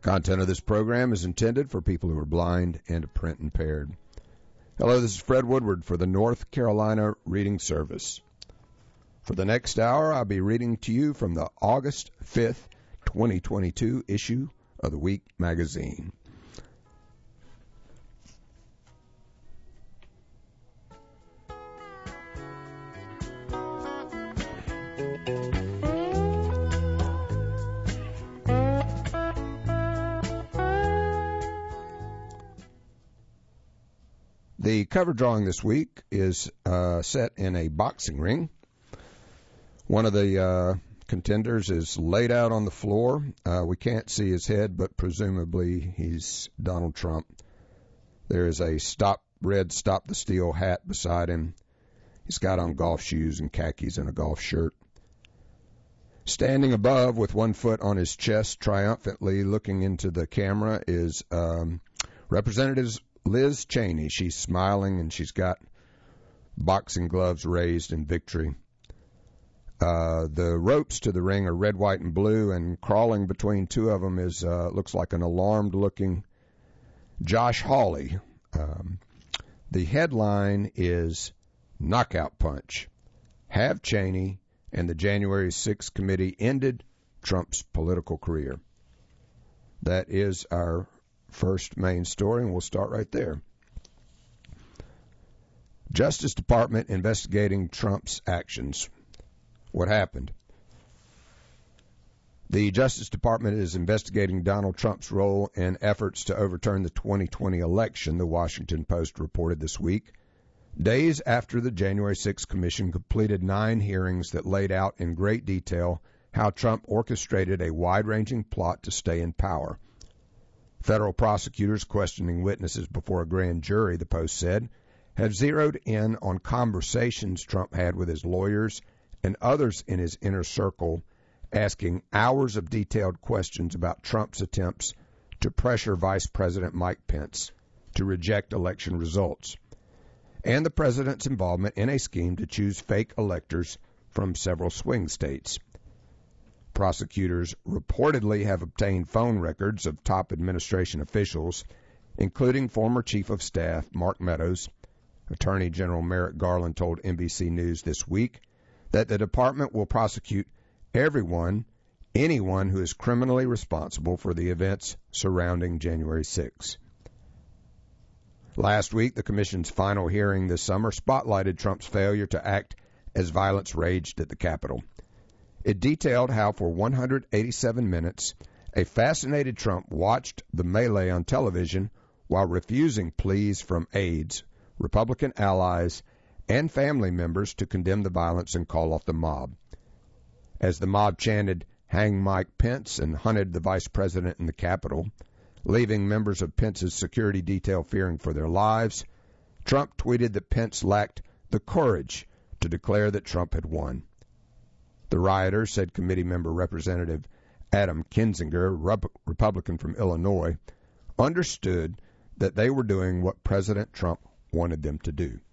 content of this program is intended for people who are blind and print impaired. Hello, this is Fred Woodward for the North Carolina Reading Service. For the next hour, I'll be reading to you from the August 5th, 2022 issue of the Week magazine. The cover drawing this week is set in a boxing ring. One of the contenders is laid out on the floor. We can't see his head, but presumably he's Donald Trump. There is a red Stop the Steal hat beside him. He's got on golf shoes and khakis and a golf shirt. Standing above with one foot on his chest, triumphantly looking into the camera, is Representative Liz Cheney. She's smiling and she's got boxing gloves raised in victory. The ropes to the ring are red, white, and blue, and crawling between two of them is looks like an alarmed-looking Josh Hawley. The headline is Knockout Punch. Have Cheney and the January 6th committee ended Trump's political career? That is our first main story, and we'll start right there. Justice Department investigating Trump's actions. What happened? The Justice Department is investigating Donald Trump's role in efforts to overturn the 2020 election, the Washington Post reported this week, days after the January 6th Commission completed 9 hearings that laid out in great detail how Trump orchestrated a wide-ranging plot to stay in power. Federal prosecutors questioning witnesses before a grand jury, the Post said, have zeroed in on conversations Trump had with his lawyers and others in his inner circle, asking hours of detailed questions about Trump's attempts to pressure Vice President Mike Pence to reject election results, and the president's involvement in a scheme to choose fake electors from several swing states. Prosecutors reportedly have obtained phone records of top administration officials, including former Chief of Staff Mark Meadows. Attorney General Merrick Garland told NBC News this week that the department will prosecute anyone who is criminally responsible for the events surrounding January 6. Last week, the commission's final hearing this summer spotlighted Trump's failure to act as violence raged at the Capitol. It detailed how for 187 minutes, a fascinated Trump watched the melee on television while refusing pleas from aides, Republican allies, and family members to condemn the violence and call off the mob. As the mob chanted, "Hang Mike Pence," and hunted the vice president in the Capitol, leaving members of Pence's security detail fearing for their lives, Trump tweeted that Pence lacked the courage to declare that Trump had won. The rioters, said committee member Representative Adam Kinzinger, Republican from Illinois, understood that they were doing what President Trump wanted them to do.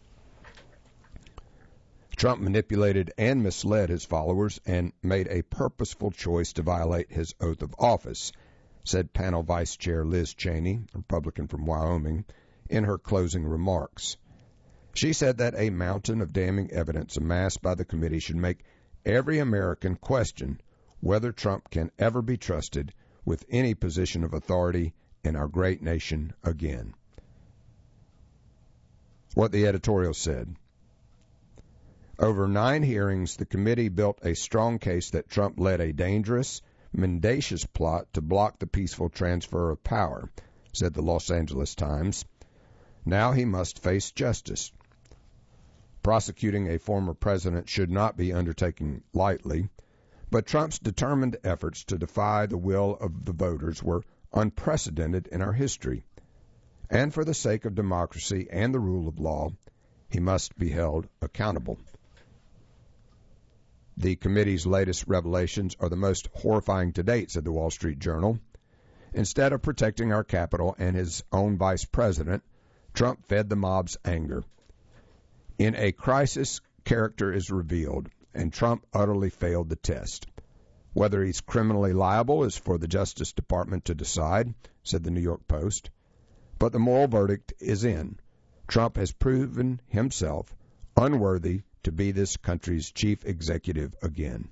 Trump manipulated and misled his followers and made a purposeful choice to violate his oath of office, said panel vice chair Liz Cheney, Republican from Wyoming, in her closing remarks. She said that a mountain of damning evidence amassed by the committee should make every American question whether Trump can ever be trusted with any position of authority in our great nation again. What the editorial said. Over 9 hearings, the committee built a strong case that Trump led a dangerous, mendacious plot to block the peaceful transfer of power, said the Los Angeles Times. Now he must face justice. Prosecuting a former president should not be undertaken lightly, but Trump's determined efforts to defy the will of the voters were unprecedented in our history. And for the sake of democracy and the rule of law, he must be held accountable. The committee's latest revelations are the most horrifying to date, said the Wall Street Journal. Instead of protecting our capital and his own vice president, Trump fed the mob's anger. In a crisis, character is revealed, and Trump utterly failed the test. Whether he's criminally liable is for the Justice Department to decide, said the New York Post. But the moral verdict is in. Trump has proven himself unworthy to be this country's chief executive again.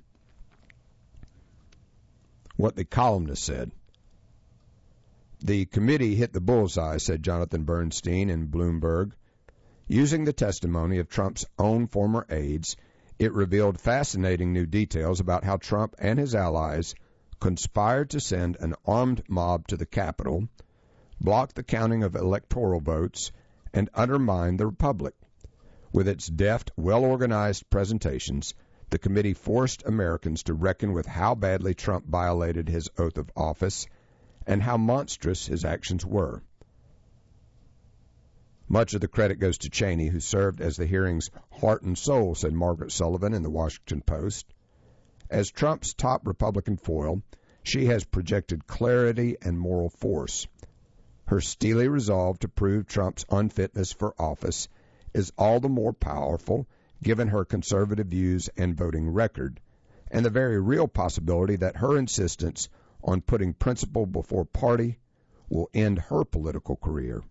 What the columnist said. The committee hit the bullseye, said Jonathan Bernstein in Bloomberg. Using the testimony of Trump's own former aides, it revealed fascinating new details about how Trump and his allies conspired to send an armed mob to the Capitol, block the counting of electoral votes, and undermine the Republic. With its deft, well-organized presentations, the committee forced Americans to reckon with how badly Trump violated his oath of office and how monstrous his actions were. Much of the credit goes to Cheney, who served as the hearing's heart and soul, said Margaret Sullivan in the Washington Post. As Trump's top Republican foil, she has projected clarity and moral force. Her steely resolve to prove Trump's unfitness for office is all the more powerful given her conservative views and voting record, and the very real possibility that her insistence on putting principle before party will end her political career.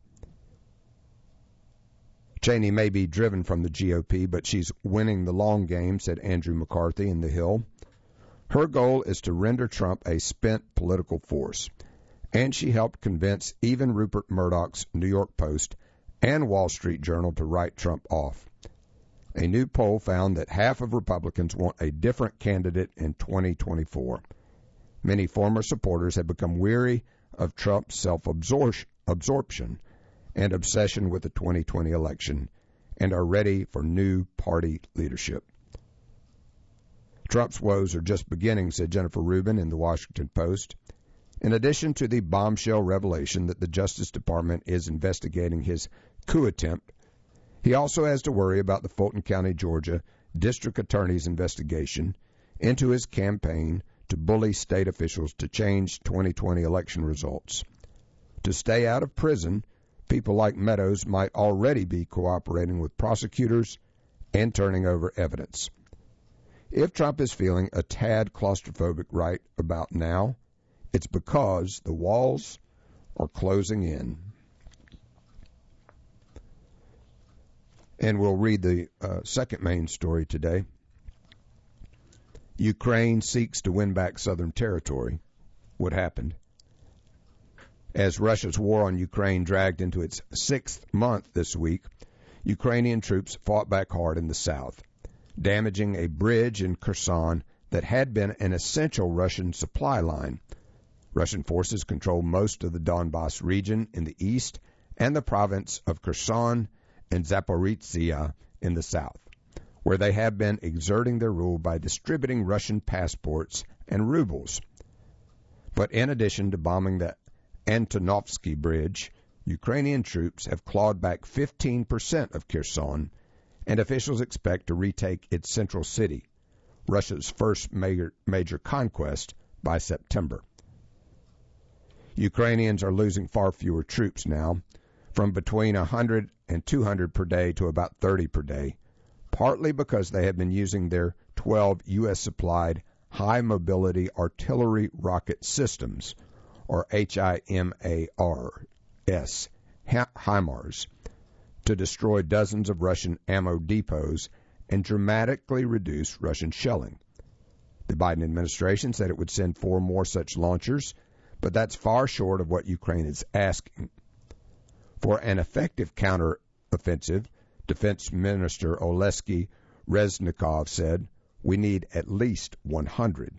Cheney may be driven from the GOP, but she's winning the long game, said Andrew McCarthy in The Hill. Her goal is to render Trump a spent political force, and she helped convince even Rupert Murdoch's New York Post and Wall Street Journal to write Trump off. A new poll found that half of Republicans want a different candidate in 2024. Many former supporters have become weary of Trump's self-absorption and obsession with the 2020 election and are ready for new party leadership. Trump's woes are just beginning, said Jennifer Rubin in the Washington Post. In addition to the bombshell revelation that the Justice Department is investigating his coup attempt, he also has to worry about the Fulton County, Georgia District Attorney's investigation into his campaign to bully state officials to change 2020 election results. To stay out of prison, people like Meadows might already be cooperating with prosecutors and turning over evidence. If Trump is feeling a tad claustrophobic right about now, it's because the walls are closing in. And we'll read the second main story today. Ukraine seeks to win back southern territory. What happened? As Russia's war on Ukraine dragged into its 6th month this week, Ukrainian troops fought back hard in the south, damaging a bridge in Kherson that had been an essential Russian supply line. Russian forces control most of the Donbas region in the east and the province of Kherson and Zaporizhzhia in the south, where they have been exerting their rule by distributing Russian passports and rubles. But in addition to bombing the Antonovsky Bridge, Ukrainian troops have clawed back 15% of Kherson, and officials expect to retake its central city, Russia's first major conquest, by September. Ukrainians are losing far fewer troops now, from between 100 and 200 per day to about 30 per day, partly because they have been using their 12 U.S.-supplied high-mobility artillery rocket systems, or HIMARS, to destroy dozens of Russian ammo depots and dramatically reduce Russian shelling. The Biden administration said it would send 4 more such launchers, but that's far short of what Ukraine is asking. For an effective counteroffensive, Defense Minister Oleksiy Reznikov said, "We need at least 100.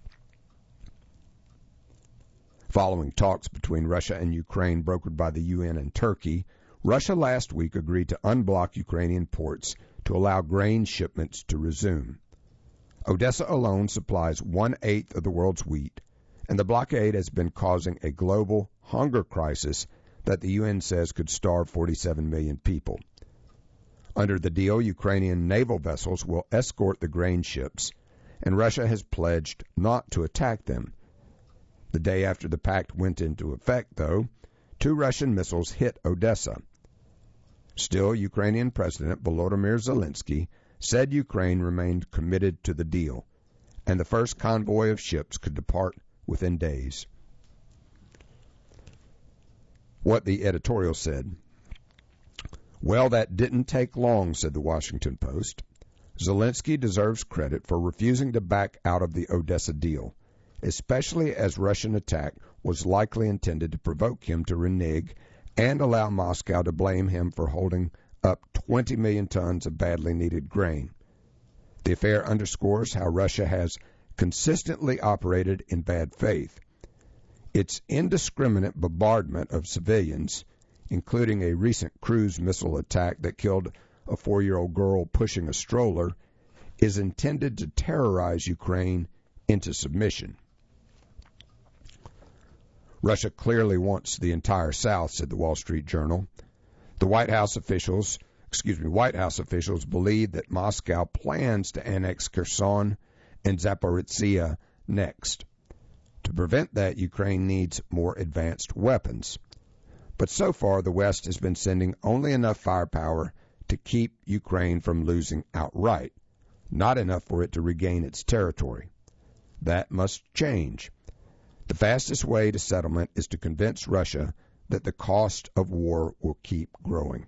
Following talks between Russia and Ukraine brokered by the UN and Turkey, Russia last week agreed to unblock Ukrainian ports to allow grain shipments to resume. Odessa alone supplies 1/8 of the world's wheat, and the blockade has been causing a global hunger crisis that the UN says could starve 47 million people. Under the deal, Ukrainian naval vessels will escort the grain ships, and Russia has pledged not to attack them. The day after the pact went into effect, though, 2 Russian missiles hit Odessa. Still, Ukrainian President Volodymyr Zelensky said Ukraine remained committed to the deal, and the first convoy of ships could depart within days. What the editorial said. Well, that didn't take long, said the Washington Post. Zelensky deserves credit for refusing to back out of the Odessa deal, especially as Russian attack was likely intended to provoke him to renege and allow Moscow to blame him for holding up 20 million tons of badly needed grain. The affair underscores how Russia has consistently operated in bad faith. Its indiscriminate bombardment of civilians, including a recent cruise missile attack that killed a 4-year-old girl pushing a stroller, is intended to terrorize Ukraine into submission. Russia clearly wants the entire South, said the Wall Street Journal. The White House officials believe that Moscow plans to annex Kherson and Zaporizhzhia next. To prevent that, Ukraine needs more advanced weapons. But so far, the West has been sending only enough firepower to keep Ukraine from losing outright, not enough for it to regain its territory. That must change. The fastest way to settlement is to convince Russia that the cost of war will keep growing.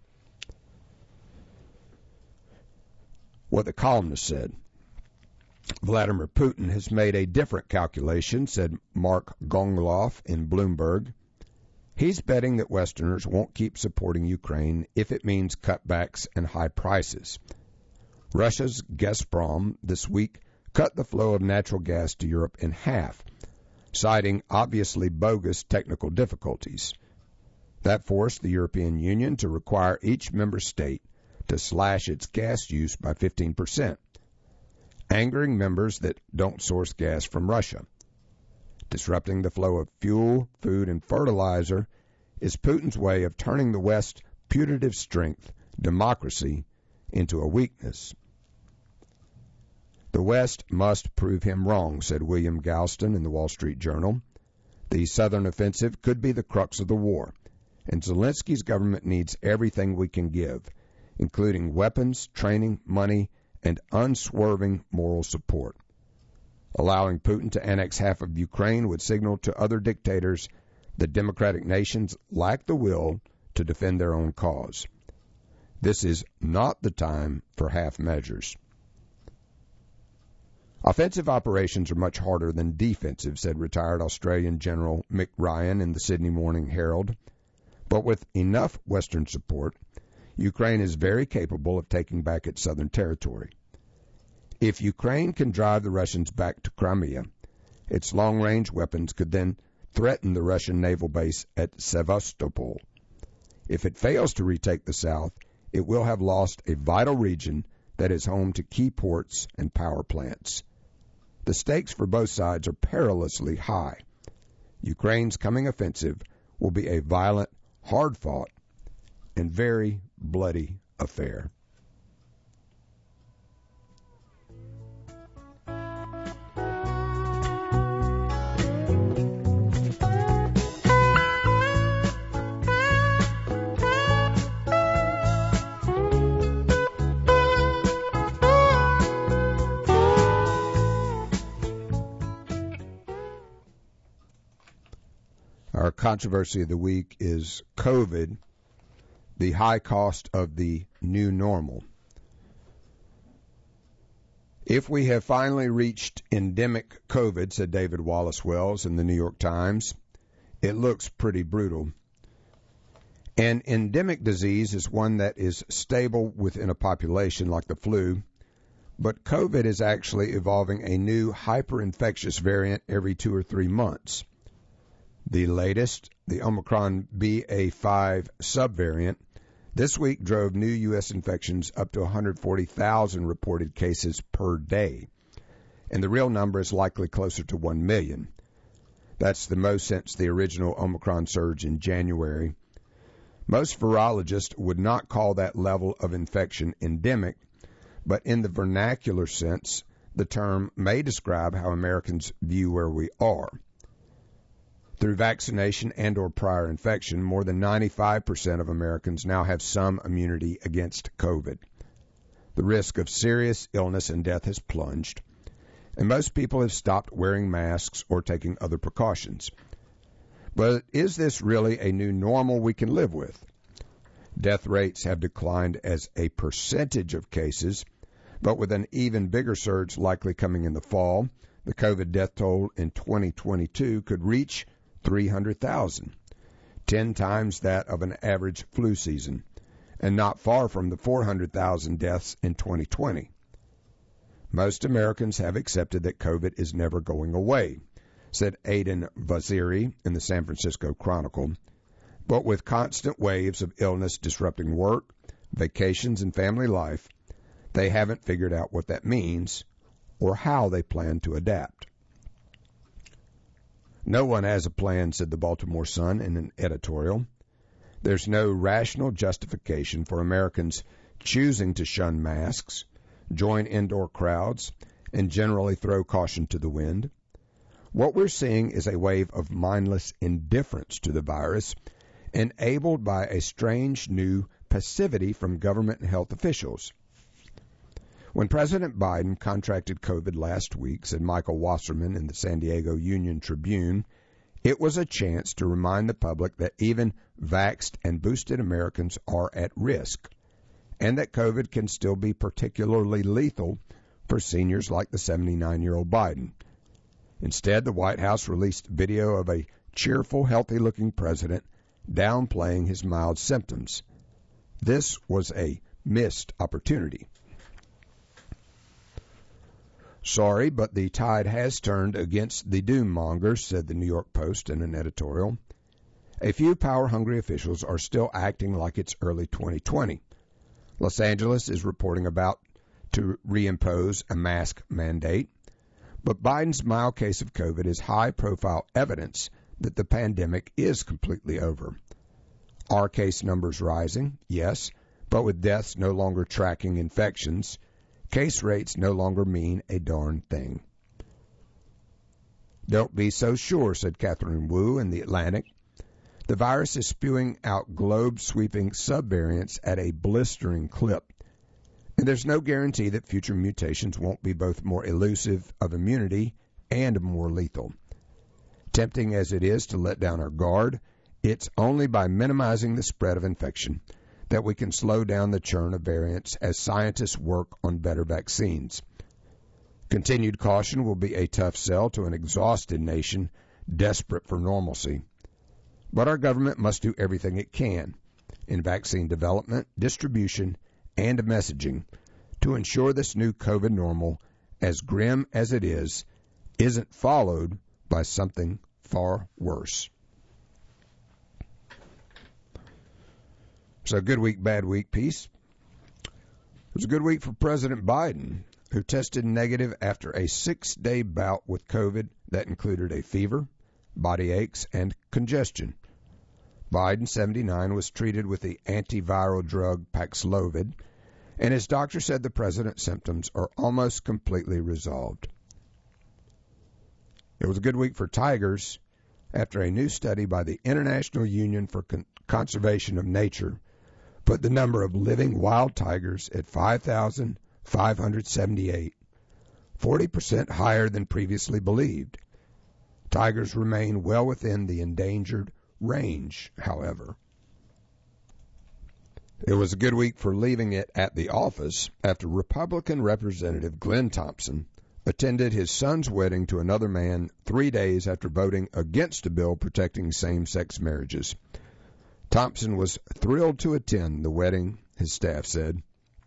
What the columnist said. Vladimir Putin has made a different calculation, said Mark Gongloff in Bloomberg. He's betting that Westerners won't keep supporting Ukraine if it means cutbacks and high prices. Russia's Gazprom this week cut the flow of natural gas to Europe in half, citing obviously bogus technical difficulties. That forced the European Union to require each member state to slash its gas use by 15%, angering members that don't source gas from Russia. Disrupting the flow of fuel, food, and fertilizer is Putin's way of turning the West's putative strength, democracy, into a weakness. The West must prove him wrong, said William Galston in the Wall Street Journal. The Southern offensive could be the crux of the war, and Zelensky's government needs everything we can give, including weapons, training, money, and unswerving moral support. Allowing Putin to annex half of Ukraine would signal to other dictators that democratic nations lack the will to defend their own cause. This is not the time for half measures. Offensive operations are much harder than defensive, said retired Australian General Mick Ryan in the Sydney Morning Herald. But with enough Western support, Ukraine is very capable of taking back its southern territory. If Ukraine can drive the Russians back to Crimea, its long-range weapons could then threaten the Russian naval base at Sevastopol. If it fails to retake the south, it will have lost a vital region that is home to key ports and power plants. The stakes for both sides are perilously high. Ukraine's coming offensive will be a violent, hard-fought, and very bloody affair. Our controversy of the week is COVID, the high cost of the new normal. If we have finally reached endemic COVID, said David Wallace Wells in the New York Times, it looks pretty brutal. An endemic disease is one that is stable within a population like the flu, but COVID is actually evolving a new hyper-infectious variant every 2 or 3 months. The latest, the Omicron BA.5 subvariant, this week drove new U.S. infections up to 140,000 reported cases per day, and the real number is likely closer to 1 million. That's the most since the original Omicron surge in January. Most virologists would not call that level of infection endemic, but in the vernacular sense, the term may describe how Americans view where we are. Through vaccination and or prior infection, more than 95% of Americans now have some immunity against COVID. The risk of serious illness and death has plunged, and most people have stopped wearing masks or taking other precautions. But is this really a new normal we can live with? Death rates have declined as a percentage of cases, but with an even bigger surge likely coming in the fall, the COVID death toll in 2022 could reach 300,000, 10 times that of an average flu season, and not far from the 400,000 deaths in 2020. Most Americans have accepted that COVID is never going away, said Aidan Vaziri in the San Francisco Chronicle. But with constant waves of illness disrupting work, vacations, and family life, they haven't figured out what that means or how they plan to adapt. No one has a plan, said the Baltimore Sun in an editorial. There's no rational justification for Americans choosing to shun masks, join indoor crowds, and generally throw caution to the wind. What we're seeing is a wave of mindless indifference to the virus, enabled by a strange new passivity from government and health officials. When President Biden contracted COVID last week, said Michael Wasserman in the San Diego Union-Tribune, it was a chance to remind the public that even vaxxed and boosted Americans are at risk, and that COVID can still be particularly lethal for seniors like the 79-year-old Biden. Instead, the White House released video of a cheerful, healthy-looking president downplaying his mild symptoms. This was a missed opportunity. Sorry, but the tide has turned against the doom mongers, said the New York Post in an editorial. A few power-hungry officials are still acting like it's early 2020. Los Angeles is reporting about to reimpose a mask mandate, but Biden's mild case of COVID is high-profile evidence that the pandemic is completely over. Are case numbers rising? Yes, but with deaths no longer tracking infections, case rates no longer mean a darn thing. Don't be so sure, said Catherine Wu in The Atlantic. The virus is spewing out globe-sweeping subvariants at a blistering clip, and there's no guarantee that future mutations won't be both more elusive of immunity and more lethal. Tempting as it is to let down our guard, it's only by minimizing the spread of infection that we can slow down the churn of variants as scientists work on better vaccines. Continued caution will be a tough sell to an exhausted nation desperate for normalcy. But our government must do everything it can in vaccine development, distribution, and messaging to ensure this new COVID normal, as grim as it is, isn't followed by something far worse. So good week, bad week, peace. It was a good week for President Biden, who tested negative after a 6-day bout with COVID that included a fever, body aches, and congestion. Biden, 79, was treated with the antiviral drug Paxlovid, and his doctor said the president's symptoms are almost completely resolved. It was a good week for tigers after a new study by the International Union for Conservation of Nature put the number of living wild tigers at 5,578, 40% higher than previously believed. Tigers remain well within the endangered range, however. It was a good week for leaving it at the office after Republican Representative Glenn Thompson attended his son's wedding to another man 3 days after voting against a bill protecting same-sex marriages. Thompson was thrilled to attend the wedding, his staff said.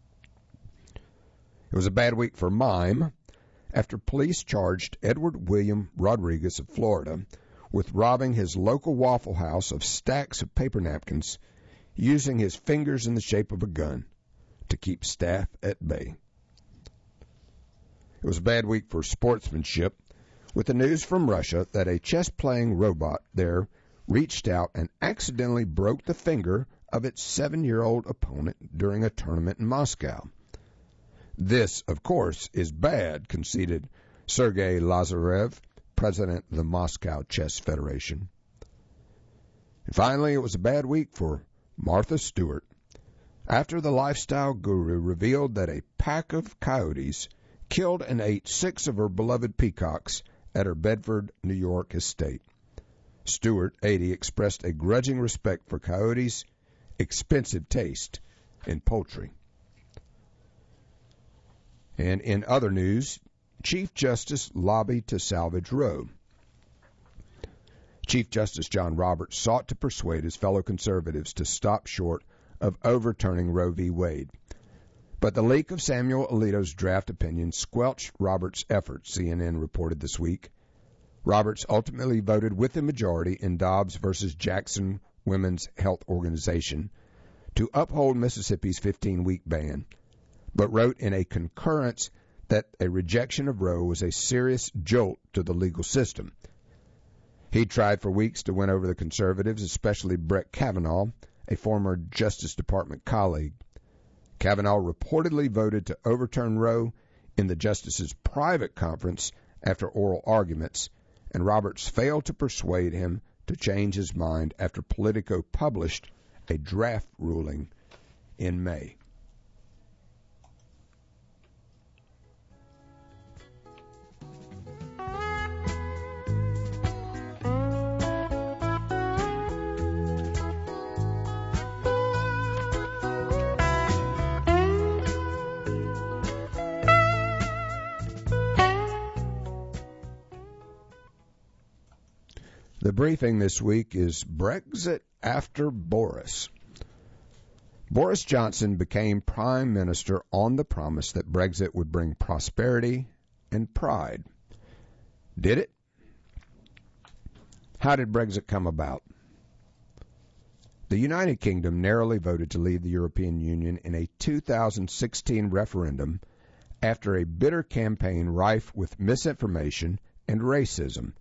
It was a bad week for Mime after police charged Edward William Rodriguez of Florida with robbing his local Waffle House of stacks of paper napkins using his fingers in the shape of a gun to keep staff at bay. It was a bad week for sportsmanship with the news from Russia that a chess-playing robot there reached out and accidentally broke the finger of its 7-year-old opponent during a tournament in Moscow. This, of course, is bad, conceded Sergei Lazarev, president of the Moscow Chess Federation. And finally, it was a bad week for Martha Stewart after the lifestyle guru revealed that a pack of coyotes killed and ate 6 of her beloved peacocks at her Bedford, New York estate. Stewart, 80, expressed a grudging respect for coyotes' expensive taste in poultry. And in other news, Chief Justice lobbied to salvage Roe. Chief Justice John Roberts sought to persuade his fellow conservatives to stop short of overturning Roe v. Wade. But the leak of Samuel Alito's draft opinion squelched Roberts' efforts, CNN reported this week. Roberts ultimately voted with the majority in Dobbs versus Jackson Women's Health Organization to uphold Mississippi's 15-week ban, but wrote in a concurrence that a rejection of Roe was a serious jolt to the legal system. He tried for weeks to win over the conservatives, especially Brett Kavanaugh, a former Justice Department colleague. Kavanaugh reportedly voted to overturn Roe in the justice's private conference after oral arguments, and Roberts failed to persuade him to change his mind after Politico published a draft ruling in May. The briefing this week is Brexit after Boris. Boris Johnson became Prime Minister on the promise that Brexit would bring prosperity and pride. Did it? How did Brexit come about? The United Kingdom narrowly voted to leave the European Union in a 2016 referendum after a bitter campaign rife with misinformation and racism.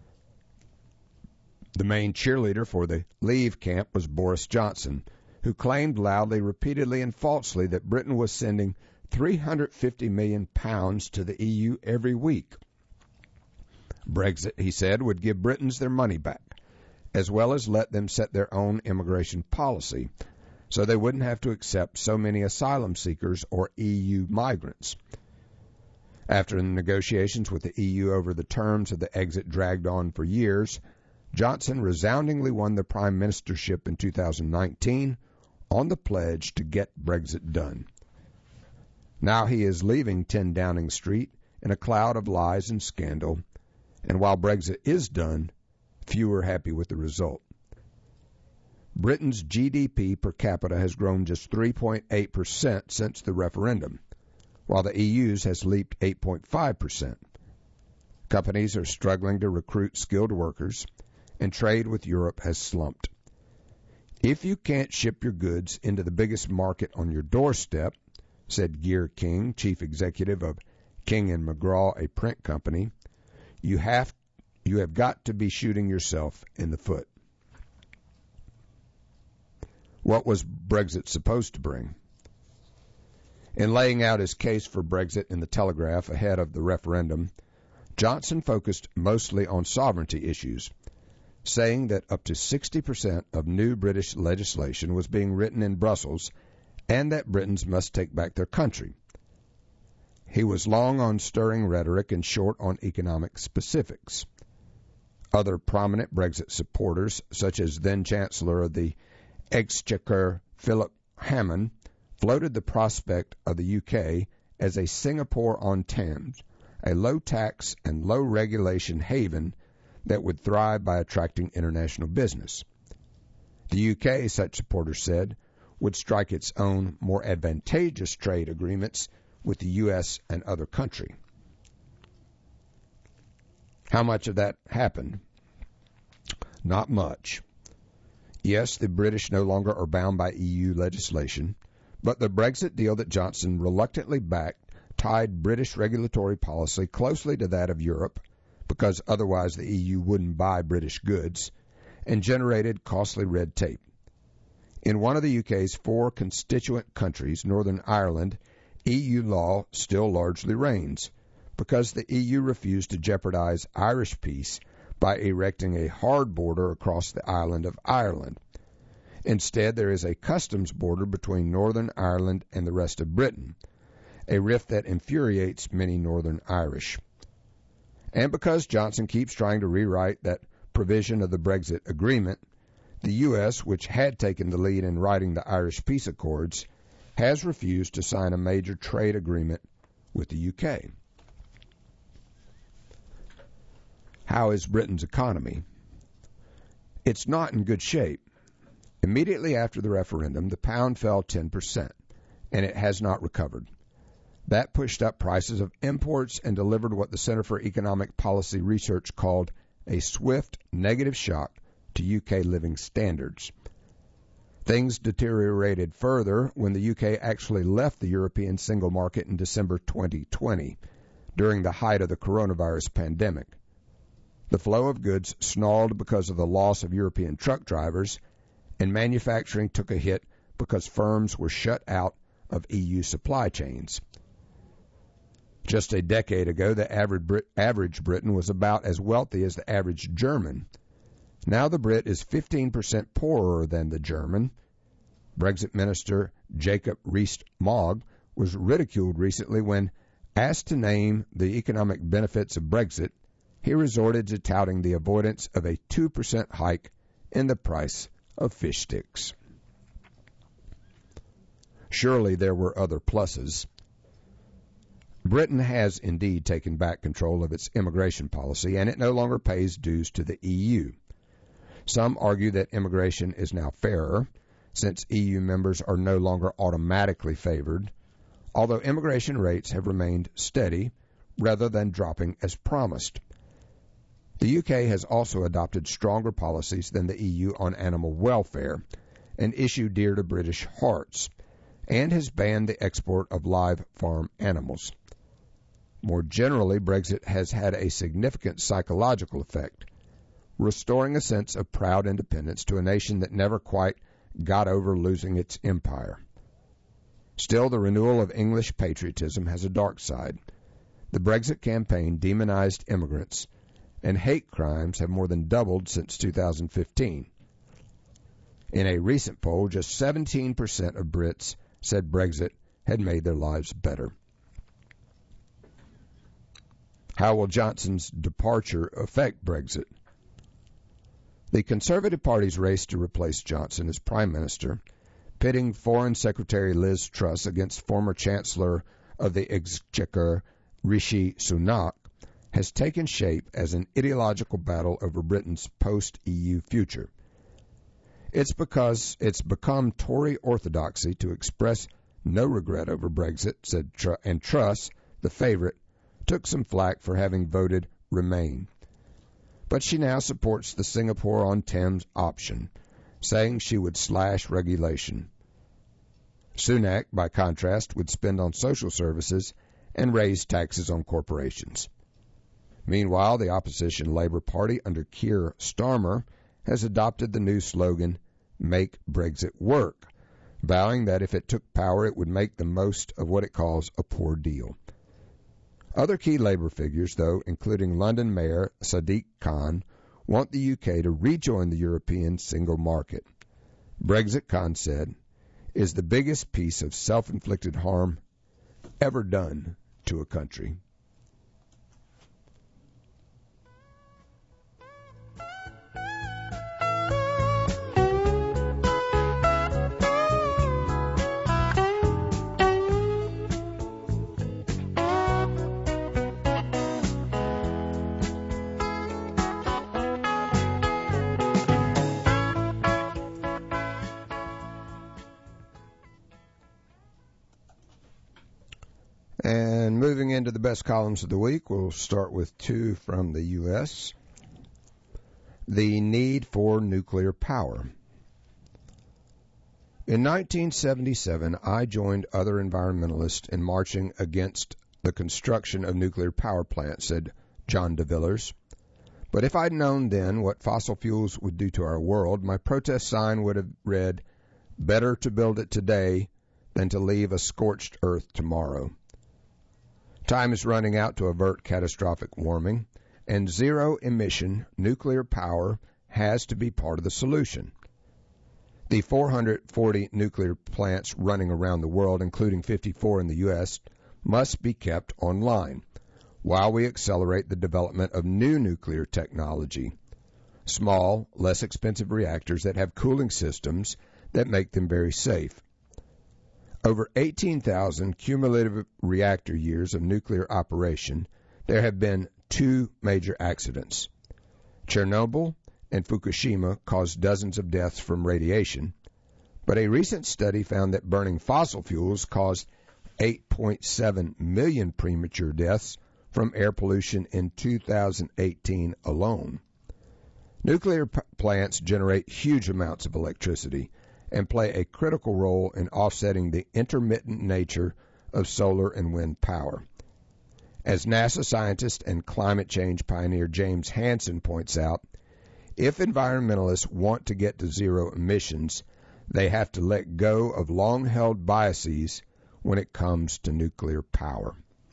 The main cheerleader for the Leave camp was Boris Johnson, who claimed loudly, repeatedly, and falsely that Britain was sending £350 million to the EU every week. Brexit, he said, would give Britons their money back, as well as let them set their own immigration policy, so they wouldn't have to accept so many asylum seekers or EU migrants. After the negotiations with the EU over the terms of the exit dragged on for years, Johnson resoundingly won the prime ministership in 2019 on the pledge to get Brexit done. Now he is leaving 10 Downing Street in a cloud of lies and scandal, and while Brexit is done, few are happy with the result. Britain's GDP per capita has grown just 3.8% since the referendum, while the EU's has leaped 8.5%. Companies are struggling to recruit skilled workers, and trade with Europe has slumped. If you can't ship your goods into the biggest market on your doorstep, said Gear King, chief executive of King & McGraw, a print company, you have got to be shooting yourself in the foot. What was Brexit supposed to bring? In laying out his case for Brexit in the Telegraph ahead of the referendum, Johnson focused mostly on sovereignty issues, saying that up to 60% of new British legislation was being written in Brussels and that Britons must take back their country. He was long on stirring rhetoric and short on economic specifics. Other prominent Brexit supporters, such as then-Chancellor of the Exchequer Philip Hammond, floated the prospect of the UK as a Singapore-on-Thames, a low-tax and low-regulation haven that would thrive by attracting international business. The UK, such supporters said, would strike its own more advantageous trade agreements with the U.S. and other countries. How much of that happened? Not much. Yes, the British no longer are bound by EU legislation, but the Brexit deal that Johnson reluctantly backed tied British regulatory policy closely to that of Europe, because otherwise the EU wouldn't buy British goods, and generated costly red tape. In one of the UK's 4 constituent countries, Northern Ireland, EU law still largely reigns, because the EU refused to jeopardize Irish peace by erecting a hard border across the island of Ireland. Instead, there is a customs border between Northern Ireland and the rest of Britain, a rift that infuriates many Northern Irish. And because Johnson keeps trying to rewrite that provision of the Brexit agreement, the U.S., which had taken the lead in writing the Irish peace accords, has refused to sign a major trade agreement with the UK. How is Britain's economy? It's not in good shape. Immediately after the referendum, the pound fell 10%, and it has not recovered. That pushed up prices of imports and delivered what the Center for Economic Policy Research called a swift negative shock to UK living standards. Things deteriorated further when the UK actually left the European single market in December 2020, during the height of the coronavirus pandemic. The flow of goods snarled because of the loss of European truck drivers, and manufacturing took a hit because firms were shut out of EU supply chains. Just a decade ago, the average Briton was about as wealthy as the average German. Now the Brit is 15% poorer than the German. Brexit Minister Jacob Rees-Mogg was ridiculed recently when, asked to name the economic benefits of Brexit, he resorted to touting the avoidance of a 2% hike in the price of fish sticks. Surely there were other pluses. Britain has indeed taken back control of its immigration policy, and it no longer pays dues to the EU. Some argue that immigration is now fairer, since EU members are no longer automatically favored, although immigration rates have remained steady rather than dropping as promised. The UK has also adopted stronger policies than the EU on animal welfare, an issue dear to British hearts, and has banned the export of live farm animals. More generally, Brexit has had a significant psychological effect, restoring a sense of proud independence to a nation that never quite got over losing its empire. Still, the renewal of English patriotism has a dark side. The Brexit campaign demonized immigrants, and hate crimes have more than doubled since 2015. In a recent poll, just 17% of Brits said Brexit had made their lives better. How will Johnson's departure affect Brexit? The Conservative Party's race to replace Johnson as Prime Minister, pitting Foreign Secretary Liz Truss against former Chancellor of the Exchequer Rishi Sunak, has taken shape as an ideological battle over Britain's post-EU future. It's because it's become Tory orthodoxy to express no regret over Brexit, said and Truss, the favorite, took some flack for having voted Remain. But she now supports the Singapore-on-Thames option, saying she would slash regulation. Sunak, by contrast, would spend on social services and raise taxes on corporations. Meanwhile, the opposition Labour Party under Keir Starmer has adopted the new slogan, Make Brexit Work, vowing that if it took power it would make the most of what it calls a poor deal. Other key Labour figures, though, including London Mayor Sadiq Khan, want the UK to rejoin the European single market. Brexit, Khan said, is the biggest piece of self-inflicted harm ever done to a country. And moving into the best columns of the week, we'll start with two from the U.S. The need for nuclear power. In 1977, I joined other environmentalists in marching against the construction of nuclear power plants, said John DeVillers. But if I'd known then what fossil fuels would do to our world, my protest sign would have read, better to build it today than to leave a scorched earth tomorrow. Time is running out to avert catastrophic warming, and zero-emission nuclear power has to be part of the solution. The 440 nuclear plants running around the world, including 54 in the U.S., must be kept online while we accelerate the development of new nuclear technology. Small, less expensive reactors that have cooling systems that make them very safe. Over 18,000 cumulative reactor years of nuclear operation, there have been 2 major accidents. Chernobyl and Fukushima caused dozens of deaths from radiation, but a recent study found that burning fossil fuels caused 8.7 million premature deaths from air pollution in 2018 alone. Nuclear plants generate huge amounts of electricity and play a critical role in offsetting the intermittent nature of solar and wind power. As NASA scientist and climate change pioneer James Hansen points out, if environmentalists want to get to zero emissions, they have to let go of long-held biases when it comes to nuclear power.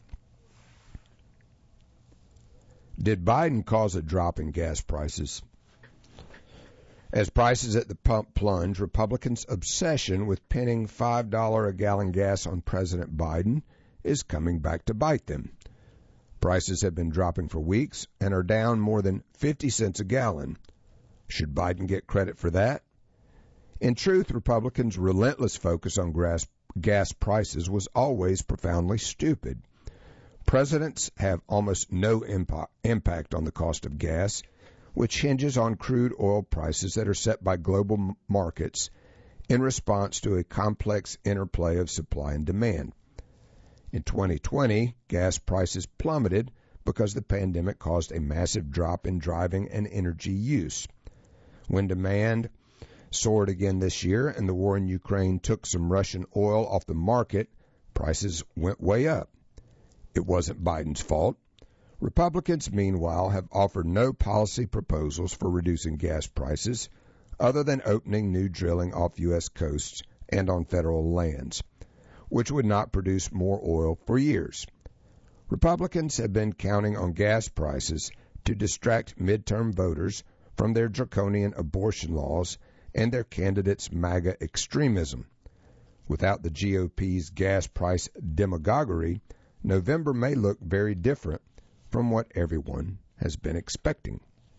Did Biden cause a drop in gas prices? As prices at the pump plunge, Republicans' obsession with pinning $5 a gallon gas on President Biden is coming back to bite them. Prices have been dropping for weeks and are down more than 50 cents a gallon. Should Biden get credit for that? In truth, Republicans' relentless focus on gas prices was always profoundly stupid. Presidents have almost no impact on the cost of gas, which hinges on crude oil prices that are set by global markets in response to a complex interplay of supply and demand. In 2020, gas prices plummeted because the pandemic caused a massive drop in driving and energy use. When demand soared again this year and the war in Ukraine took some Russian oil off the market, prices went way up. It wasn't Biden's fault. Republicans, meanwhile, have offered no policy proposals for reducing gas prices other than opening new drilling off U.S. coasts and on federal lands, which would not produce more oil for years. Republicans have been counting on gas prices to distract midterm voters from their draconian abortion laws and their candidates' MAGA extremism. Without the GOP's gas price demagoguery, November may look very different from what everyone has been expecting.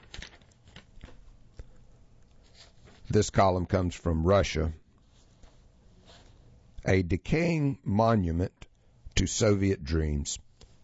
This column comes from Russia. A decaying monument to Soviet dreams.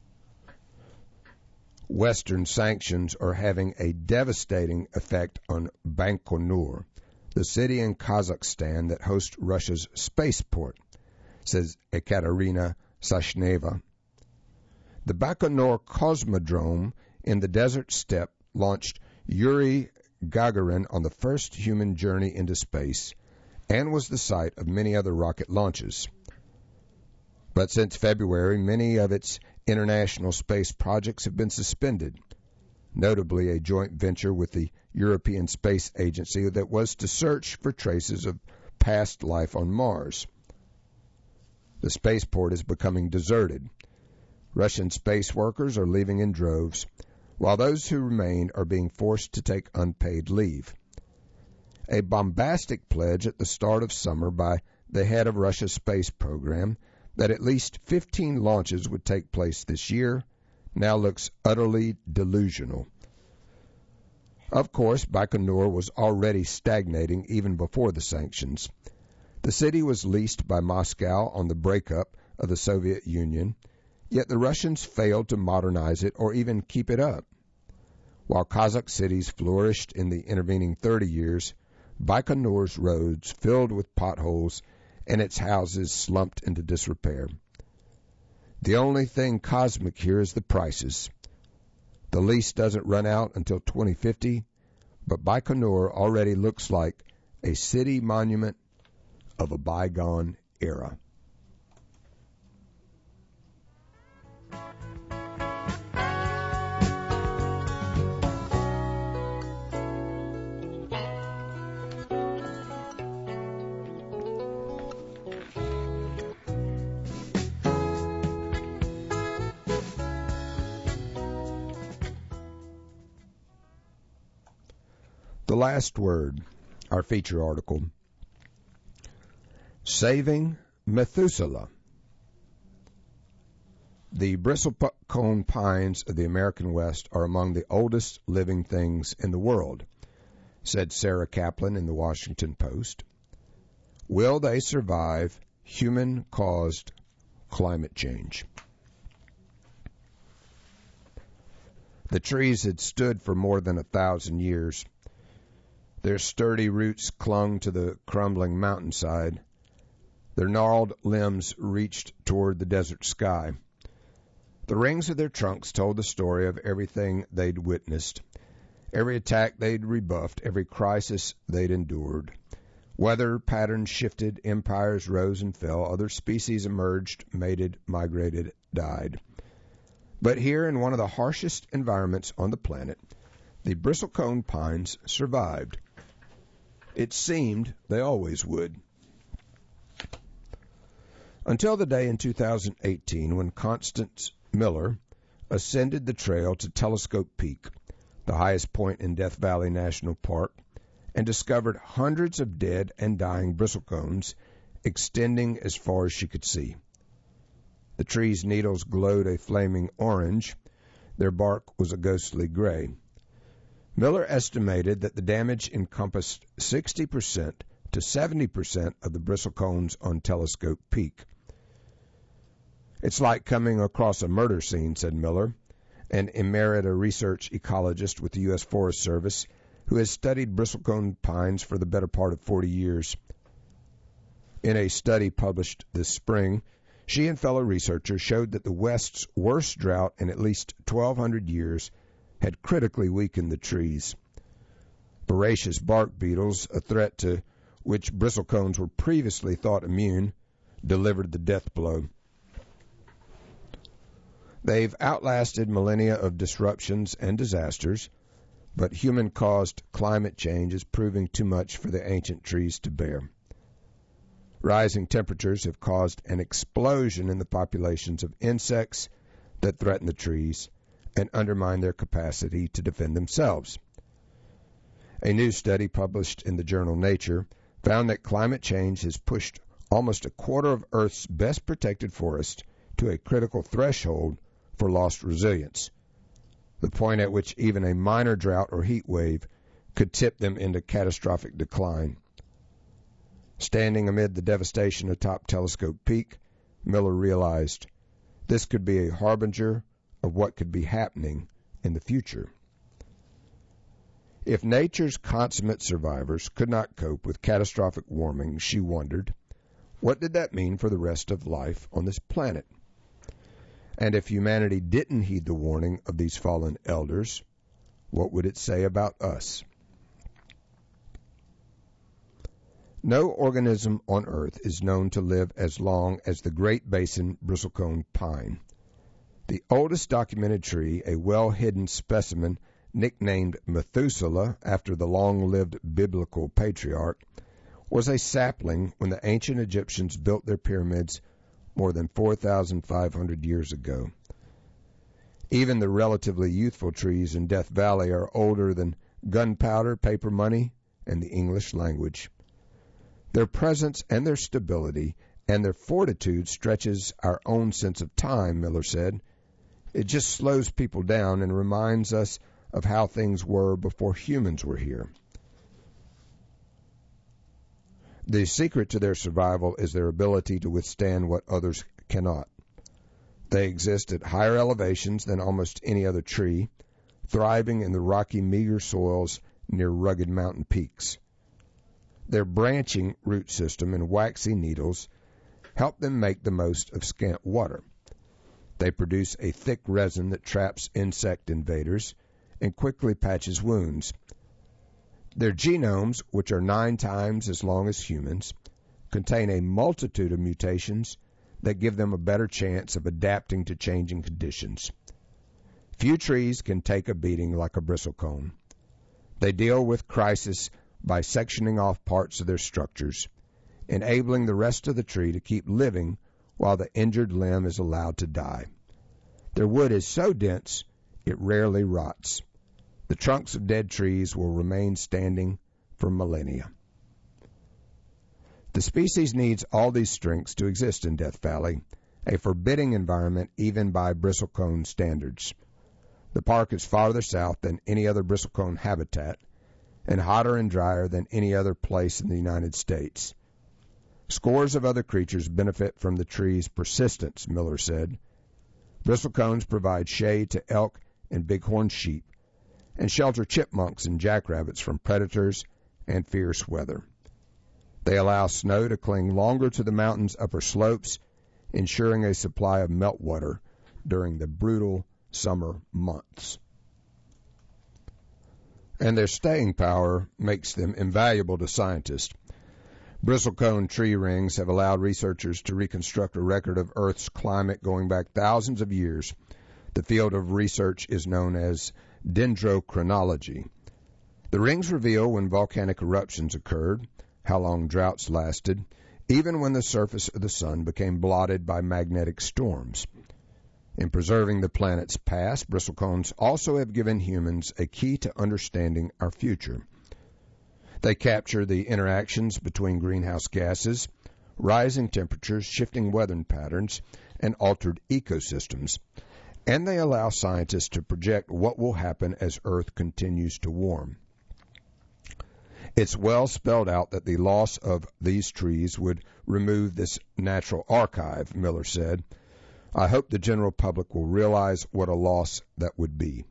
Western sanctions are having a devastating effect on Baikonur, the city in Kazakhstan that hosts Russia's spaceport, says Ekaterina Sashneva. The Baikonur Cosmodrome in the desert steppe launched Yuri Gagarin on the first human journey into space and was the site of many other rocket launches. But since February, many of its international space projects have been suspended, notably a joint venture with the European Space Agency that was to search for traces of past life on Mars. The spaceport is becoming deserted. Russian space workers are leaving in droves, while those who remain are being forced to take unpaid leave. A bombastic pledge at the start of summer by the head of Russia's space program that at least 15 launches would take place this year now looks utterly delusional. Of course, Baikonur was already stagnating even before the sanctions. The city was leased by Moscow on the breakup of the Soviet Union, yet the Russians failed to modernize it or even keep it up. While Kazakh cities flourished in the intervening 30 years, Baikonur's roads filled with potholes and its houses slumped into disrepair. The only thing cosmic here is the prices. The lease doesn't run out until 2050, but Baikonur already looks like a city monument of a bygone era. The Last Word, our feature article. Saving Methuselah. The bristlecone pines of the American West are among the oldest living things in the world, said Sarah Kaplan in the Washington Post. Will they survive human-caused climate change? The trees had stood for more than 1,000 years. Their sturdy roots clung to the crumbling mountainside. Their gnarled limbs reached toward the desert sky. The rings of their trunks told the story of everything they'd witnessed, every attack they'd rebuffed, every crisis they'd endured. Weather patterns shifted, empires rose and fell, other species emerged, mated, migrated, died. But here, in one of the harshest environments on the planet, the bristlecone pines survived. It seemed they always would. Until the day in 2018 when Constance Miller ascended the trail to Telescope Peak, the highest point in Death Valley National Park, and discovered hundreds of dead and dying bristlecones extending as far as she could see. The trees' needles glowed a flaming orange. Their bark was a ghostly gray. Miller estimated that the damage encompassed 60% to 70% of the bristlecones on Telescope Peak. It's like coming across a murder scene, said Miller, an emerita research ecologist with the U.S. Forest Service who has studied bristlecone pines for the better part of 40 years. In a study published this spring, she and fellow researchers showed that the West's worst drought in at least 1,200 years had critically weakened the trees. Voracious bark beetles, a threat to which bristlecones were previously thought immune, delivered the death blow. They've outlasted millennia of disruptions and disasters, but human-caused climate change is proving too much for the ancient trees to bear. Rising temperatures have caused an explosion in the populations of insects that threaten the trees and undermine their capacity to defend themselves. A new study published in the journal Nature found that climate change has pushed almost a quarter of Earth's best protected forests to a critical threshold for lost resilience, the point at which even a minor drought or heat wave could tip them into catastrophic decline. Standing amid the devastation atop Telescope Peak, Miller realized this could be a harbinger of what could be happening in the future. If nature's consummate survivors could not cope with catastrophic warming, she wondered, what did that mean for the rest of life on this planet? And if humanity didn't heed the warning of these fallen elders, what would it say about us? No organism on Earth is known to live as long as the Great Basin bristlecone pine. The oldest documented tree, a well-hidden specimen nicknamed Methuselah after the long-lived biblical patriarch, was a sapling when the ancient Egyptians built their pyramids more than 4,500 years ago. Even the relatively youthful trees in Death Valley are older than gunpowder, paper money, and the English language. Their presence and their stability and their fortitude stretches our own sense of time, Miller said. It just slows people down and reminds us of how things were before humans were here. The secret to their survival is their ability to withstand what others cannot. They exist at higher elevations than almost any other tree, thriving in the rocky, meager soils near rugged mountain peaks. Their branching root system and waxy needles help them make the most of scant water. They produce a thick resin that traps insect invaders and quickly patches wounds. Their genomes, which are 9 times as long as humans, contain a multitude of mutations that give them a better chance of adapting to changing conditions. Few trees can take a beating like a bristlecone. They deal with crisis by sectioning off parts of their structures, enabling the rest of the tree to keep living while the injured limb is allowed to die. Their wood is so dense, it rarely rots. The trunks of dead trees will remain standing for millennia. The species needs all these strengths to exist in Death Valley, a forbidding environment even by bristlecone standards. The park is farther south than any other bristlecone habitat and hotter and drier than any other place in the United States. Scores of other creatures benefit from the tree's persistence, Miller said. Bristlecones provide shade to elk and bighorn sheep and shelter chipmunks and jackrabbits from predators and fierce weather. They allow snow to cling longer to the mountain's upper slopes, ensuring a supply of meltwater during the brutal summer months. And their staying power makes them invaluable to scientists. Bristlecone tree rings have allowed researchers to reconstruct a record of Earth's climate going back thousands of years. The field of research is known as dendrochronology. The rings reveal when volcanic eruptions occurred, how long droughts lasted, even when the surface of the sun became blotted by magnetic storms. In preserving the planet's past, bristlecones also have given humans a key to understanding our future. They capture the interactions between greenhouse gases, rising temperatures, shifting weather patterns, and altered ecosystems, and they allow scientists to project what will happen as Earth continues to warm. It's well spelled out that the loss of these trees would remove this natural archive, Miller said. I hope the general public will realize what a loss that would be.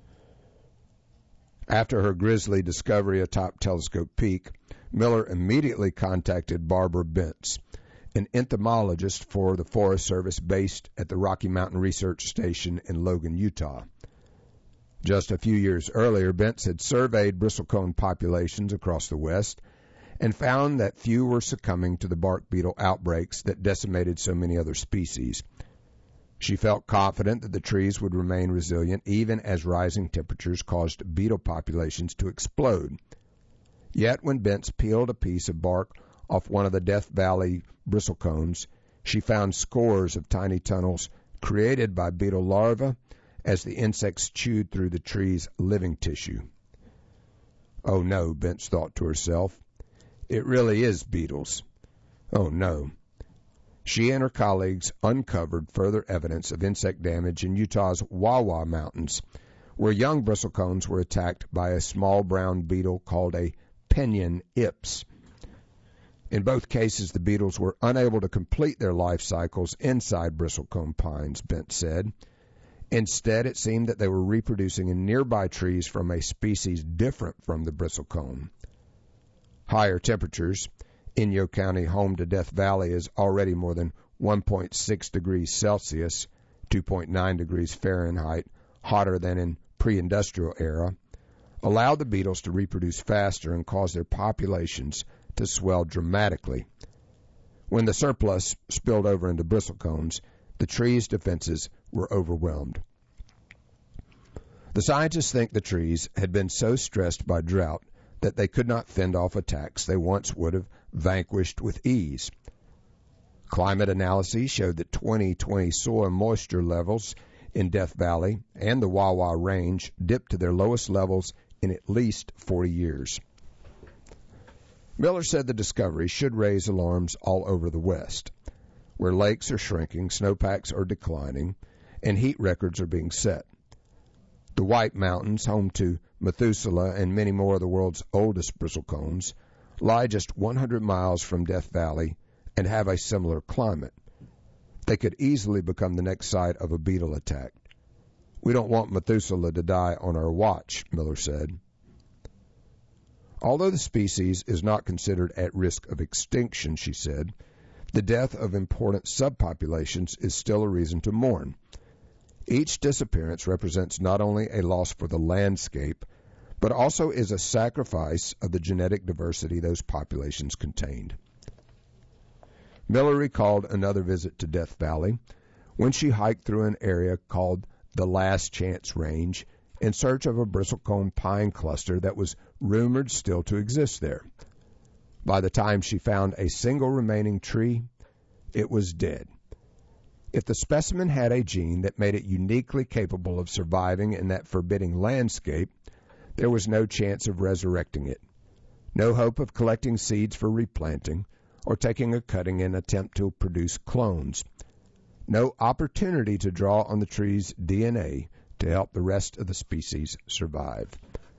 After her grisly discovery atop Telescope Peak, Miller immediately contacted Barbara Bentz, an entomologist for the Forest Service based at the Rocky Mountain Research Station in Logan, Utah. Just a few years earlier, Bentz had surveyed bristlecone populations across the West and found that few were succumbing to the bark beetle outbreaks that decimated so many other species. She felt confident that the trees would remain resilient even as rising temperatures caused beetle populations to explode. Yet when Bentz peeled a piece of bark off one of the Death Valley bristlecones, she found scores of tiny tunnels created by beetle larvae as the insects chewed through the tree's living tissue. Oh no, Bentz thought to herself. It really is beetles. Oh no. She and her colleagues uncovered further evidence of insect damage in Utah's Wawa Mountains, where young bristlecones were attacked by a small brown beetle called a Pinyon ips. In both cases, the beetles were unable to complete their life cycles inside bristlecone pines, Bentz said. Instead, it seemed that they were reproducing in nearby trees from a species different from the bristlecone. Higher temperatures. Inyo County, home to Death Valley, is already more than 1.6 degrees Celsius, 2.9 degrees Fahrenheit, hotter than in pre-industrial era, allowed the beetles to reproduce faster and cause their populations to swell dramatically. When the surplus spilled over into bristlecones, the tree's defenses were overwhelmed. The scientists think the trees had been so stressed by drought that they could not fend off attacks they once would have vanquished with ease. Climate analyses showed that 2020 soil moisture levels in Death Valley and the Wawa Range dipped to their lowest levels in at least 40 years. Miller said the discovery should raise alarms all over the West, where lakes are shrinking, snowpacks are declining, and heat records are being set. The White Mountains, home to Methuselah and many more of the world's oldest bristlecones, lie just 100 miles from Death Valley and have a similar climate. They could easily become the next site of a beetle attack. We don't want Methuselah to die on our watch, Miller said. Although the species is not considered at risk of extinction, she said, the death of important subpopulations is still a reason to mourn. Each disappearance represents not only a loss for the landscape, but also is a sacrifice of the genetic diversity those populations contained. Miller recalled another visit to Death Valley when she hiked through an area called the Last Chance Range in search of a bristlecone pine cluster that was rumored still to exist there. By the time she found a single remaining tree, it was dead. If the specimen had a gene that made it uniquely capable of surviving in that forbidding landscape, there was no chance of resurrecting it, no hope of collecting seeds for replanting, or taking a cutting in an attempt to produce clones. no opportunity to draw on the tree's DNA to help the rest of the species survive.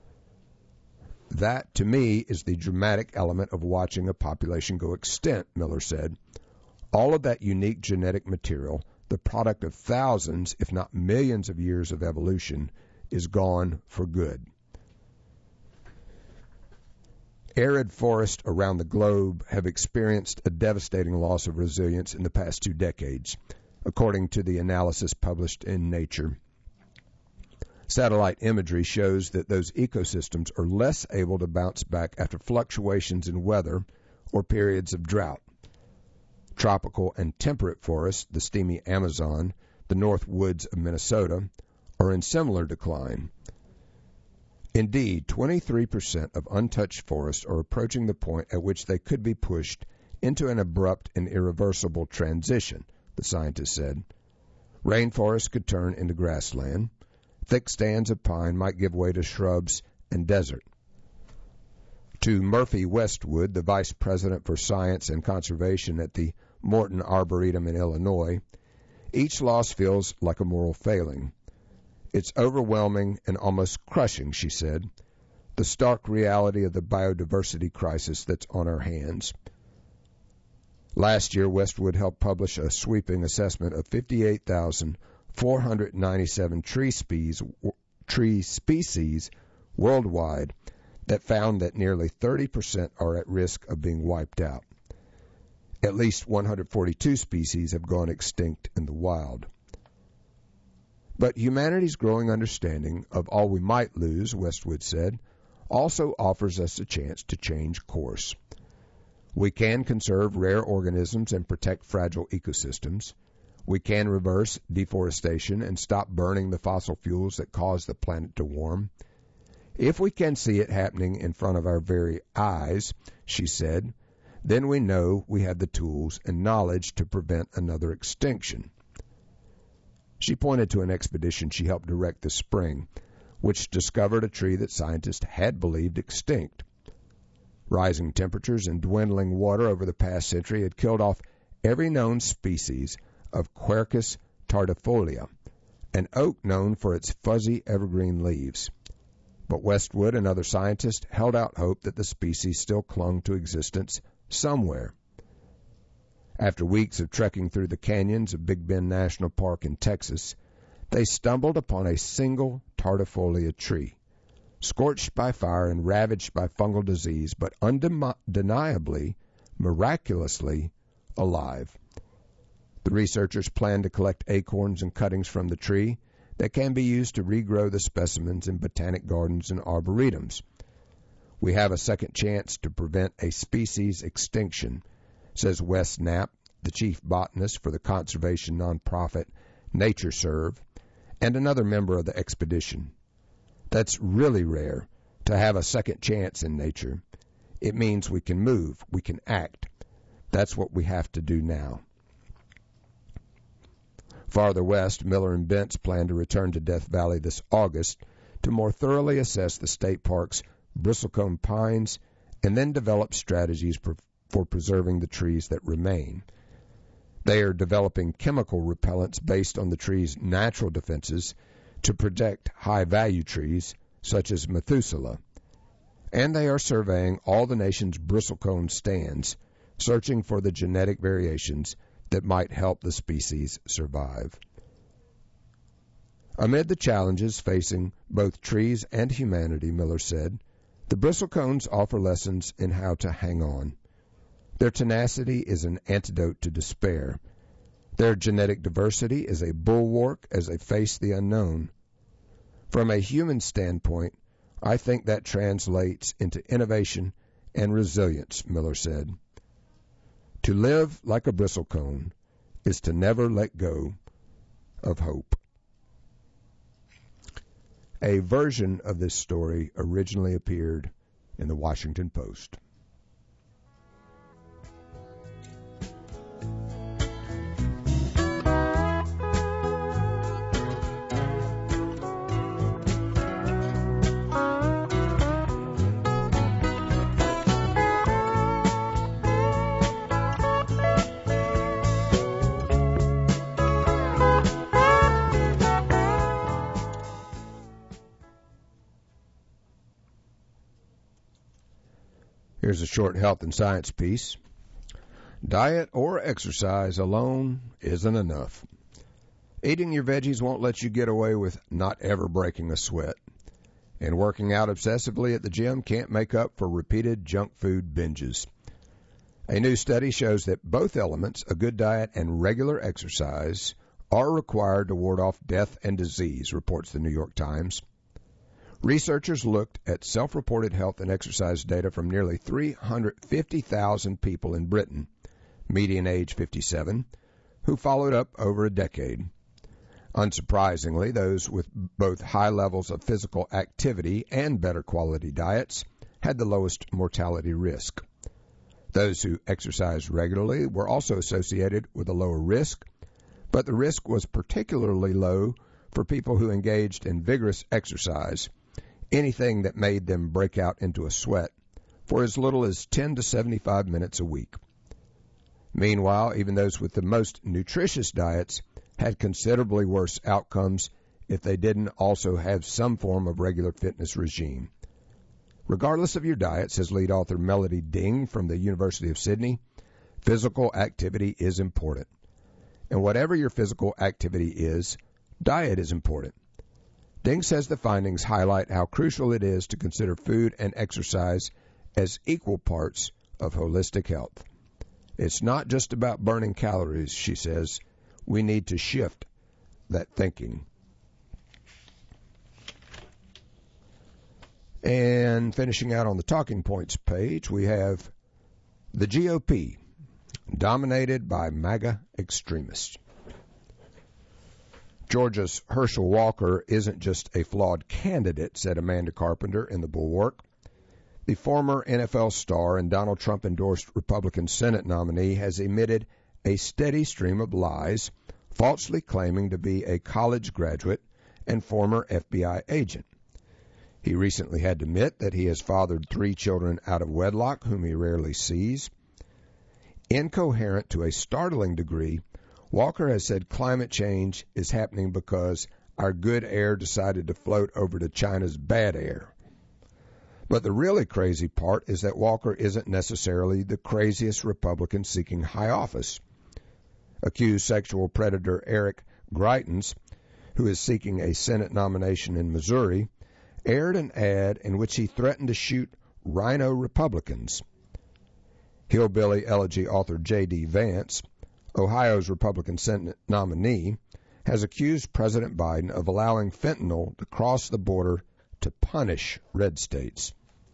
That, to me, is the dramatic element of watching a population go extinct, Miller said. All of that unique genetic material, the product of thousands, if not millions of years of evolution, is gone for good. Arid forests around the globe have experienced a devastating loss of resilience in the past 2 decades, according to the analysis published in Nature. Satellite imagery shows that those ecosystems are less able to bounce back after fluctuations in weather or periods of drought. Tropical and temperate forests, the steamy Amazon, the north woods of Minnesota, are in similar decline. Indeed, 23% of untouched forests are approaching the point at which they could be pushed into an abrupt and irreversible transition, the scientists said. Rainforests could turn into grassland. Thick stands of pine might give way to shrubs and desert. To Murphy Westwood, the Vice President for Science and Conservation at the Morton Arboretum in Illinois, each loss feels like a moral failing. It's overwhelming and almost crushing, she said, the stark reality of the biodiversity crisis that's on our hands. Last year, Westwood helped publish a sweeping assessment of 58,497 tree species worldwide that found that nearly 30% are at risk of being wiped out. At least 142 species have gone extinct in the wild. But humanity's growing understanding of all we might lose, Westwood said, also offers us a chance to change course. We can conserve rare organisms and protect fragile ecosystems. We can reverse deforestation and stop burning the fossil fuels that cause the planet to warm. If we can see it happening in front of our very eyes, she said, then we know we have the tools and knowledge to prevent another extinction. She pointed to an expedition she helped direct this spring, which discovered a tree that scientists had believed extinct. Rising temperatures and dwindling water over the past century had killed off every known species of Quercus tardifolia, an oak known for its fuzzy evergreen leaves. But Westwood and other scientists held out hope that the species still clung to existence somewhere. After weeks of trekking through the canyons of Big Bend National Park in Texas, they stumbled upon a single tardifolia tree, scorched by fire and ravaged by fungal disease, but undeniably, miraculously alive. The researchers plan to collect acorns and cuttings from the tree that can be used to regrow the specimens in botanic gardens and arboretums. We have a second chance to prevent a species extinction, says Wes Knapp, the chief botanist for the conservation nonprofit NatureServe, and another member of the expedition. That's really rare, to have a second chance in nature. It means we can move, we can act. That's what we have to do now. Farther west, Miller and Bentz plan to return to Death Valley this August to more thoroughly assess the state park's bristlecone pines and then develop strategies for preserving the trees that remain. They are developing chemical repellents based on the tree's natural defenses to protect high-value trees such as Methuselah. And they are surveying all the nation's bristlecone stands, searching for the genetic variations that might help the species survive. Amid the challenges facing both trees and humanity, Miller said, the bristlecones offer lessons in how to hang on. Their tenacity is an antidote to despair. Their genetic diversity is a bulwark as they face the unknown. From a human standpoint, I think that translates into innovation and resilience, Miller said. To live like a bristlecone is to never let go of hope. A version of this story originally appeared in the Washington Post. Here's a short health and science piece. Diet or exercise alone isn't enough. Eating your veggies won't let you get away with not ever breaking a sweat. And working out obsessively at the gym can't make up for repeated junk food binges. A new study shows that both elements, a good diet and regular exercise, are required to ward off death and disease, reports the New York Times. Researchers looked at self-reported health and exercise data from nearly 350,000 people in Britain, median age 57, who followed up over a decade. Unsurprisingly, those with both high levels of physical activity and better quality diets had the lowest mortality risk. Those who exercised regularly were also associated with a lower risk, but the risk was particularly low for people who engaged in vigorous exercise, anything that made them break out into a sweat, for as little as 10 to 75 minutes a week. Meanwhile, even those with the most nutritious diets had considerably worse outcomes if they didn't also have some form of regular fitness regime. Regardless of your diet, says lead author Melody Ding from the University of Sydney, physical activity is important. And whatever your physical activity is, diet is important. Ding says the findings highlight how crucial it is to consider food and exercise as equal parts of holistic health. It's not just about burning calories, she says. We need to shift that thinking. And finishing out on the talking points page, we have the GOP, dominated by MAGA extremists. Georgia's Herschel Walker isn't just a flawed candidate, said Amanda Carpenter in The Bulwark. The former NFL star and Donald Trump-endorsed Republican Senate nominee has emitted a steady stream of lies, falsely claiming to be a college graduate and former FBI agent. He recently had to admit that he has fathered 3 children out of wedlock, whom he rarely sees. Incoherent to a startling degree, Walker has said climate change is happening because our good air decided to float over to China's bad air. But the really crazy part is that Walker isn't necessarily the craziest Republican seeking high office. Accused sexual predator Eric Greitens, who is seeking a Senate nomination in Missouri, aired an ad in which he threatened to shoot rhino Republicans. Hillbilly elegy author J.D. Vance, Ohio's Republican Senate nominee, has accused President Biden of allowing fentanyl to cross the border to punish red states.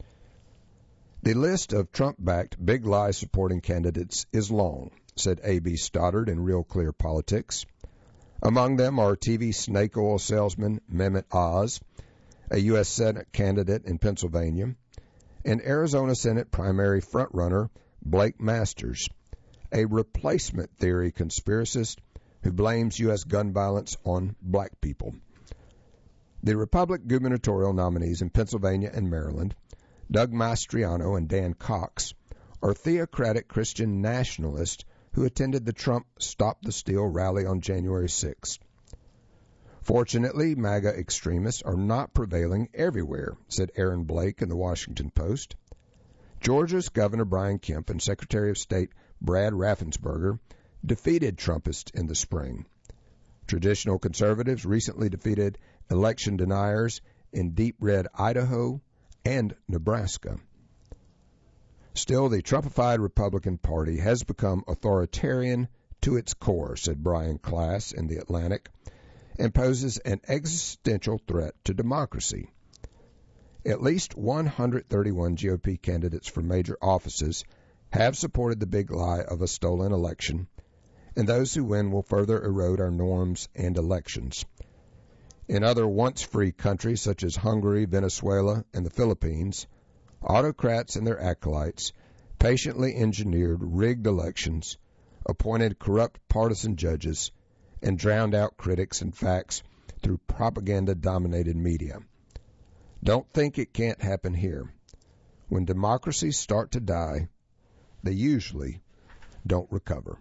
The list of Trump-backed big lie supporting candidates is long, said A.B. Stoddard in Real Clear Politics. Among them are TV snake oil salesman Mehmet Oz, a U.S. Senate candidate in Pennsylvania, and Arizona Senate primary frontrunner Blake Masters, a replacement theory conspiracist who blames U.S. gun violence on black people. The Republican gubernatorial nominees in Pennsylvania and Maryland, Doug Mastriano and Dan Cox, are theocratic Christian nationalists who attended the Trump Stop the Steal rally on January 6th. Fortunately, MAGA extremists are not prevailing everywhere, said Aaron Blake in the Washington Post. Georgia's Governor Brian Kemp and Secretary of State Brad Raffensperger defeated Trumpists in the spring. Traditional conservatives recently defeated election deniers in deep red Idaho and Nebraska. Still, the Trumpified Republican Party has become authoritarian to its core, said Brian Klass in The Atlantic, and poses an existential threat to democracy. At least 131 GOP candidates for major offices have supported the big lie of a stolen election, and those who win will further erode our norms and elections. In other once-free countries such as Hungary, Venezuela, and the Philippines, autocrats and their acolytes patiently engineered rigged elections, appointed corrupt partisan judges, and drowned out critics and facts through propaganda-dominated media. Don't think it can't happen here. When democracies start to die, they usually don't recover.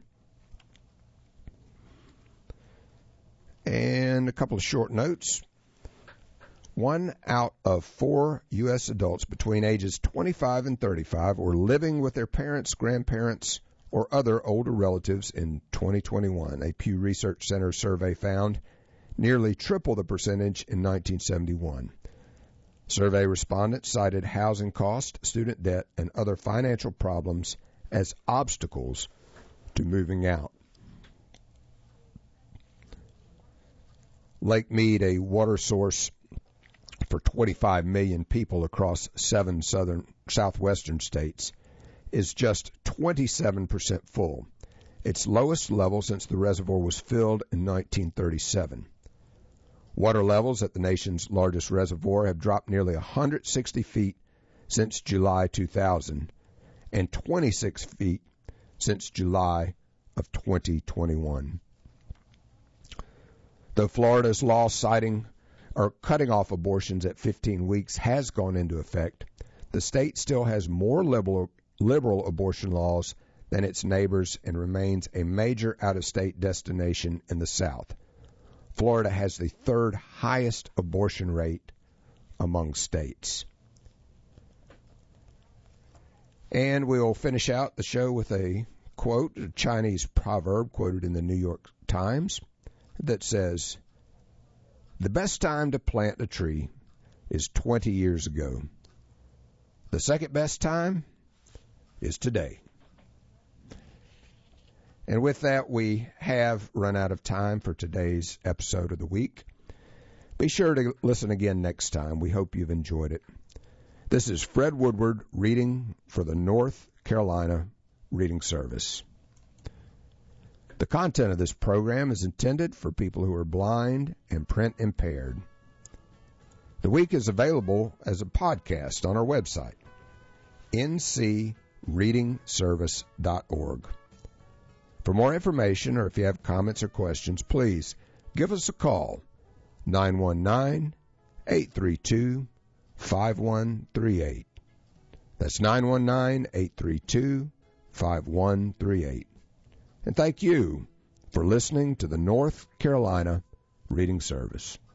And a couple of short notes. 1 out of 4 U.S. adults between ages 25 and 35 were living with their parents, grandparents, or other older relatives in 2021. A Pew Research Center survey found nearly triple the percentage in 1971. Survey respondents cited housing costs, student debt, and other financial problems as obstacles to moving out. Lake Mead, a water source for 25 million people across 7 southwestern states, is just 27% full, its lowest level since the reservoir was filled in 1937. Water levels at the nation's largest reservoir have dropped nearly 160 feet since July 2000 and 26 feet since July of 2021. Though Florida's law cutting off abortions at 15 weeks has gone into effect, the state still has more liberal abortion laws than its neighbors and remains a major out-of-state destination in the South. Florida has the third highest abortion rate among states. And we'll finish out the show with a quote, a Chinese proverb quoted in the New York Times that says, "The best time to plant a tree is 20 years ago. The second best time is today." And with that, we have run out of time for today's episode of the week. Be sure to listen again next time. We hope you've enjoyed it. This is Fred Woodward reading for the North Carolina Reading Service. The content of this program is intended for people who are blind and print impaired. The week is available as a podcast on our website, ncreadingservice.org. For more information, or if you have comments or questions, please give us a call, 919-832-5138. That's 919-832-5138. And thank you for listening to the North Carolina Reading Service.